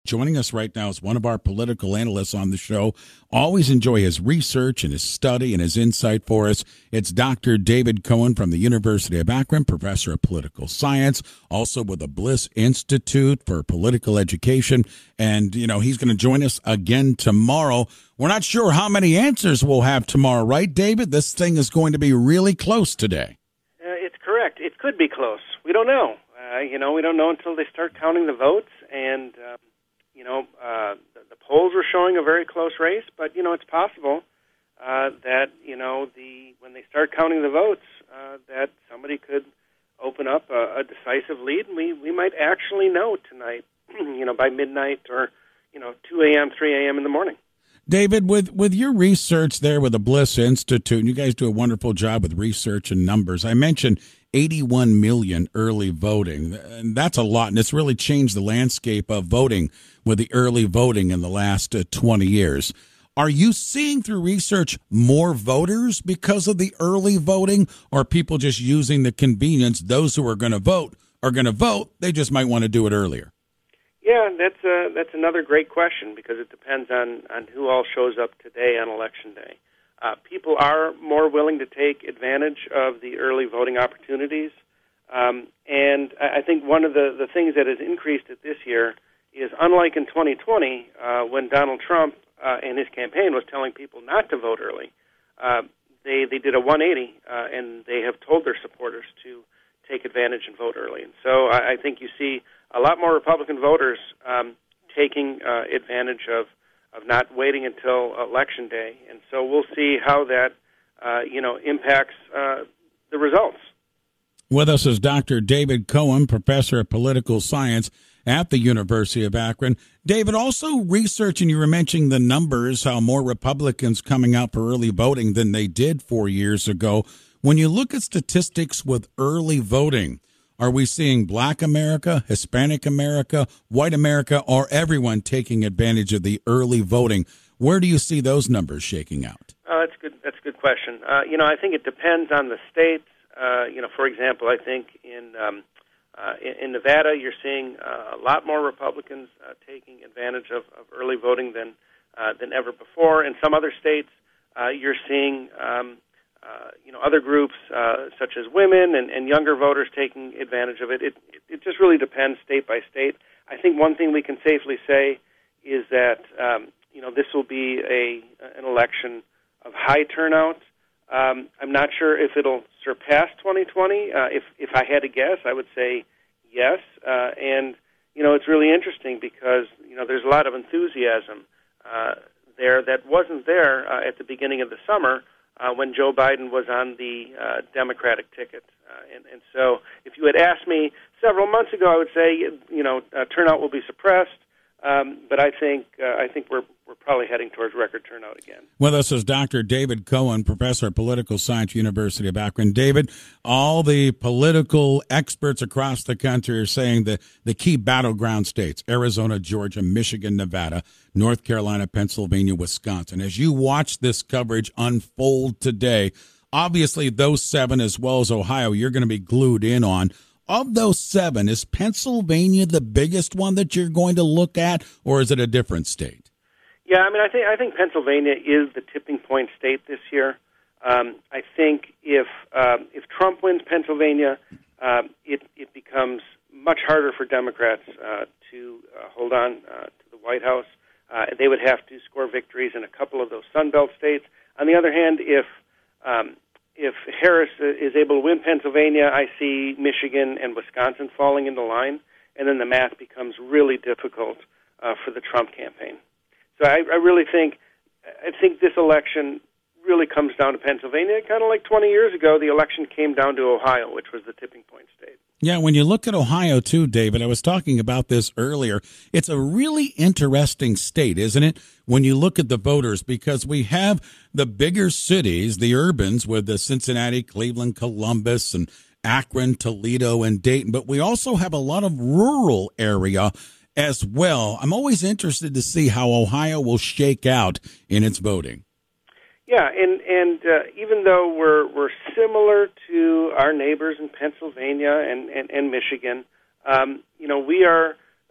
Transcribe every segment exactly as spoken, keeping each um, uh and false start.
Joining us right now is one of our political analysts on the show. Always enjoy his research and his study and his insight for us. It's Doctor David Cohen from the University of Akron, professor of political science, also with the Bliss Institute for Political Education. And, you know, he's going to join us again tomorrow. We're not sure how many answers we'll have tomorrow, right, David? This thing is going to be really close today. Uh, it's correct. It could be close. We don't know. Uh, you know, we don't know until they start counting the votes. And, uh, you know, uh, the, the polls are showing a very close race. But, you know, it's possible uh, that, you know, the when they start counting the votes, uh, that somebody could open up a, a decisive lead. And we, we might actually know tonight, you know, by midnight or, you know, two a.m., three a.m. in the morning. David, with, with your research there with the Bliss Institute, and you guys do a wonderful job with research and numbers. I mentioned eighty-one million early voting, and that's a lot, and it's really changed the landscape of voting with the early voting in the last uh, twenty years. Are you seeing through research more voters because of the early voting, or are people just using the convenience? Those who are going to vote are going to vote. They just might want to do it earlier. Yeah, that's uh, that's another great question because it depends on, on who all shows up today on Election Day. Uh, people are more willing to take advantage of the early voting opportunities. Um, and I think one of the, the things that has increased it this year is, unlike in twenty twenty, uh, when Donald Trump uh, and his campaign was telling people not to vote early, uh, they, they did a one eighty, uh, and they have told their supporters to take advantage and vote early. And so I, I think you see a lot more Republican voters um, taking uh, advantage of, of not waiting until Election Day. And so we'll see how that, uh, you know, impacts uh, the results. With us is Doctor David Cohen, professor of political science at the University of Akron. David, also researching, you were mentioning the numbers, how more Republicans coming out for early voting than they did four years ago. When you look at statistics with early voting, are we seeing Black America, Hispanic America, White America, or everyone taking advantage of the early voting? Where do you see those numbers shaking out? Uh, that's good. That's a good question. Uh, you know, I think it depends on the states. Uh, you know, for example, I think in um, uh, in, in Nevada, you're seeing uh, a lot more Republicans uh, taking advantage of, of early voting than uh, than ever before. In some other states, uh, you're seeing um, Uh, you know, other groups uh, such as women and, and younger voters taking advantage of it. It, it. it just really depends state by state. I think one thing we can safely say is that, um, you know, this will be a an election of high turnout. Um, I'm not sure if it'll surpass twenty twenty. Uh, if, if I had to guess, I would say yes. Uh, and, you know, it's really interesting because, you know, there's a lot of enthusiasm uh, there that wasn't there uh, at the beginning of the summer, Uh, when Joe Biden was on the uh, Democratic ticket. Uh, and, and so if you had asked me several months ago, I would say, you know, uh, turnout will be suppressed. Um, but I think uh, I think we're we're probably heading towards record turnout again. With us is Doctor David Cohen, professor of political science, University of Akron. David, all the political experts across the country are saying that the key battleground states, Arizona, Georgia, Michigan, Nevada, North Carolina, Pennsylvania, Wisconsin. As you watch this coverage unfold today, obviously those seven as well as Ohio, you're going to be glued in on. Of those seven, is Pennsylvania the biggest one that you're going to look at, or is it a different state? Yeah, I mean, I think I think Pennsylvania is the tipping point state this year. Um, I think if um, if Trump wins Pennsylvania, uh, it it becomes much harder for Democrats uh, to uh, hold on uh, to the White House. Uh, they would have to score victories in a couple of those Sun Belt states. On the other hand, if um, if Harris is able to win Pennsylvania, I see Michigan and Wisconsin falling into line, and then the math becomes really difficult uh, for the Trump campaign. So I, I really think I think this election really comes down to Pennsylvania. Kind of like twenty years ago, the election came down to Ohio, which was the tipping point state. Yeah, when you look at Ohio, too, David, I was talking about this earlier. It's a really interesting state, isn't it, when you look at the voters, because we have the bigger cities, the urbans, with the Cincinnati, Cleveland, Columbus, and Akron, Toledo, and Dayton, but we also have a lot of rural area as well. I'm always interested to see how Ohio will shake out in its voting. Yeah, and and uh, even though we're we're similar to our neighbors in Pennsylvania and and, and Michigan, um, you know, we are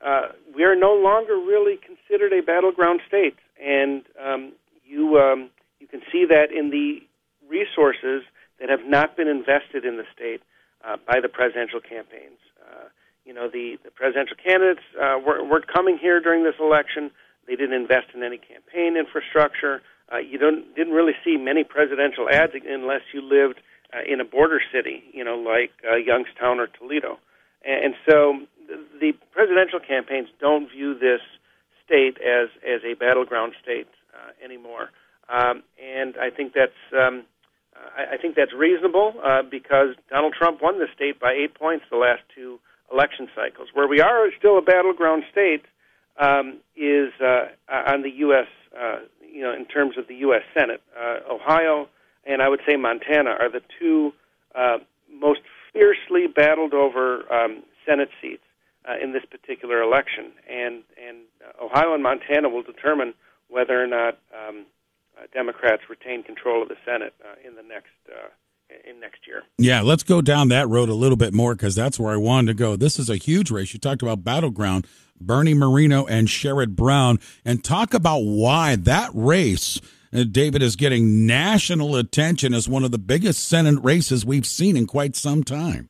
uh, we are no longer really considered a battleground state, and um, you um, you can see that in the resources that have not been invested in the state uh, by the presidential campaigns. Uh, you know, the, the presidential candidates uh, weren't, weren't coming here during this election. They didn't invest in any campaign infrastructure. Uh, you don't didn't really see many presidential ads unless you lived uh, in a border city, you know, like uh, Youngstown or Toledo. And, and so the, the presidential campaigns don't view this state as, as a battleground state uh, anymore. Um, and I think that's um, I, I think that's reasonable uh, because Donald Trump won the state by eight points the last two election cycles. Where we are still a battleground state um, is uh, on the U S Uh, you know, in terms of the U S Senate. Uh, Ohio and I would say Montana are the two uh, most fiercely battled over um, Senate seats uh, in this particular election, and and uh, Ohio and Montana will determine whether or not um, uh, Democrats retain control of the Senate uh, in the next uh, in next year. Yeah, let's go down that road a little bit more because that's where I wanted to go. This is a huge race. You talked about battleground. Bernie Moreno and Sherrod Brown, and talk about why that race, uh, David, is getting national attention as one of the biggest Senate races we've seen in quite some time.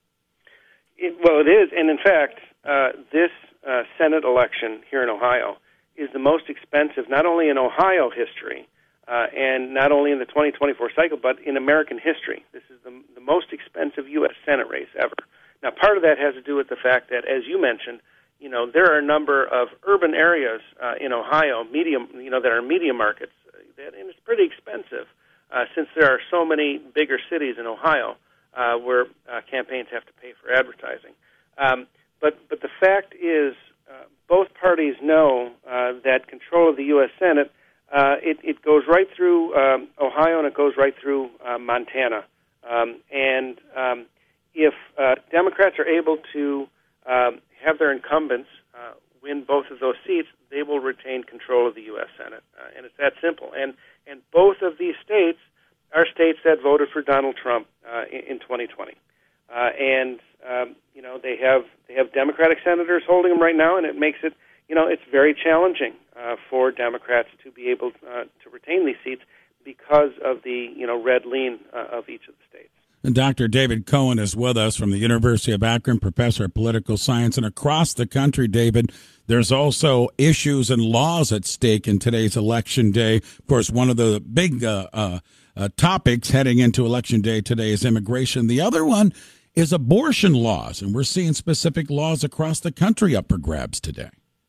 It, well, it is, and in fact, uh, this uh, Senate election here in Ohio is the most expensive, not only in Ohio history, uh, and not only in the twenty twenty-four cycle, but in American history. This is the, the most expensive U S Senate race ever. Now, part of that has to do with the fact that, as you mentioned, you know, there are a number of urban areas uh, in Ohio, medium, you know, that are media markets, uh, that, and it's pretty expensive uh, since there are so many bigger cities in Ohio uh, where uh, campaigns have to pay for advertising. Um, but but the fact is, uh, both parties know uh, that control of the U S Senate uh, it, it goes right through um, Ohio and it goes right through uh, Montana. Um, and um, if uh, Democrats are able to um, have their incumbents uh, win both of those seats, they will retain control of the U S Senate. Uh, and it's that simple. And and both of these states are states that voted for Donald Trump uh, in, in twenty twenty. Uh, and, um, you know, they have they have Democratic senators holding them right now, and it makes it, you know, it's very challenging uh, for Democrats to be able uh, to retain these seats because of the, you know, red lean uh, of each of the states. And Doctor David Cohen is with us from the University of Akron, professor of political science. And across the country, David, there's also issues and laws at stake in today's election day. Of course, one of the big uh, uh, uh, topics heading into election day today is immigration. The other one is abortion laws, and we're seeing specific laws across the country up for grabs today.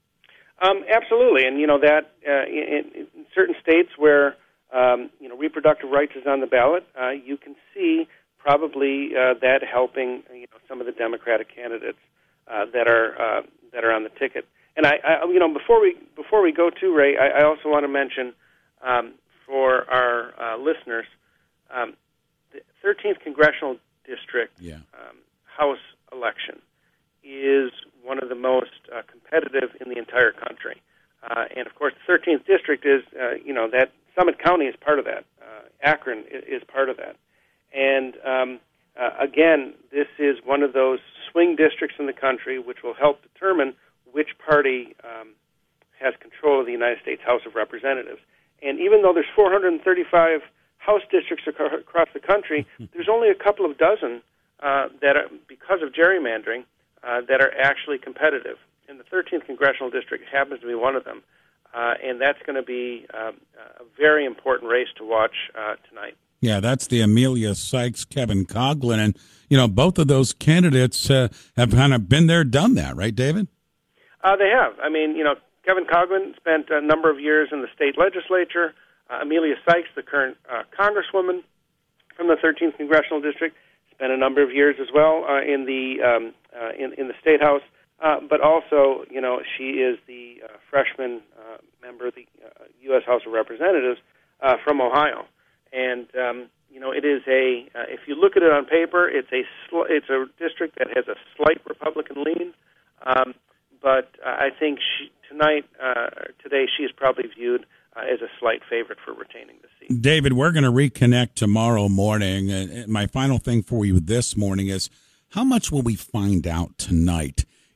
Um, absolutely, and you know that uh, in, in certain states where um, you know reproductive rights is on the ballot, uh, you can see probably uh, that helping you know some of the Democratic candidates uh, that are uh, that are on the ticket. And I, I, you know, before we before we go to Ray, I, I also want to mention um, for our uh, listeners, um, the thirteenth congressional district yeah. um, House election is one of the most uh, competitive in the entire country. Uh, and of course, the thirteenth district is, uh, you know, that Summit County is part of that. Uh, Akron is, is part of that. And um, uh, again, this is one of those swing districts in the country which will help determine which party um, has control of the United States House of Representatives. And even though there's four hundred thirty-five House districts ac- across the country, there's only a couple of dozen uh, that are, because of gerrymandering, uh, that are actually competitive. And the thirteenth congressional district happens to be one of them. Uh, and that's going to be uh, a very important race to watch uh, tonight. Yeah, that's the Amelia Sykes, Kevin Coughlin. And, you know, both of those candidates uh, have kind of been there, done that, right, David? Uh, they have. I mean, you know, Kevin Coughlin spent a number of years in the state legislature. Uh, Amelia Sykes, the current uh, congresswoman from the thirteenth congressional district, spent a number of years as well uh, in the um, uh, in, in the state house. Uh, but also, you know, she is the uh, freshman uh, member of the uh, U S House of Representatives uh, from Ohio. And, um, you know, it is a, uh, if you look at it on paper, it's a sl- it's a district that has a slight Republican lean. Um, but uh, I think she, tonight, uh, today, she is probably viewed uh, as a slight favorite for retaining the seat. David, we're going to reconnect tomorrow morning. And my final thing for you this morning is, how much will we find out tonight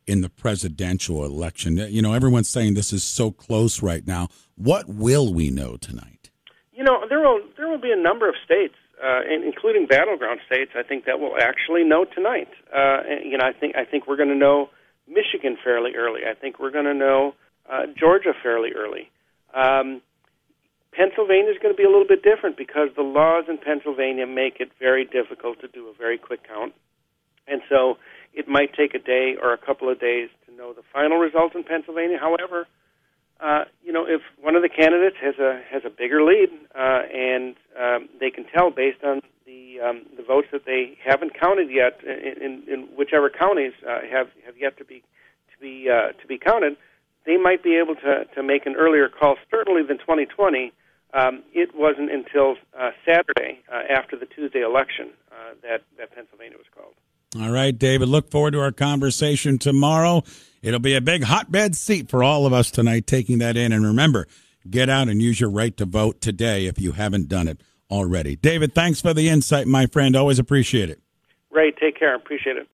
in the presidential election? You know, everyone's saying this is so close right now. What will we know tonight? You know, there will there will be a number of states, uh, including battleground states, I think, that will actually know tonight. Uh, and, you know, I think I think we're going to know Michigan fairly early. I think we're going to know uh, Georgia fairly early. Um, Pennsylvania is going to be a little bit different because the laws in Pennsylvania make it very difficult to do a very quick count. And so it might take a day or a couple of days to know the final result in Pennsylvania. However, uh, you know, if one of the candidates has a has a bigger lead uh, and um, they can tell based on the um, the votes that they haven't counted yet in, in, in whichever counties uh, have have yet to be to be uh, to be counted, they might be able to to make an earlier call. Certainly than twenty twenty. Um, it wasn't until uh, Saturday, uh, after the Tuesday election, uh, that, that Pennsylvania was called. All right, David, look forward to our conversation tomorrow. It'll be a big hotbed seat for all of us tonight, taking that in. And remember, get out and use your right to vote today if you haven't done it already. David, thanks for the insight, my friend. Always appreciate it. Ray, take care. Appreciate it.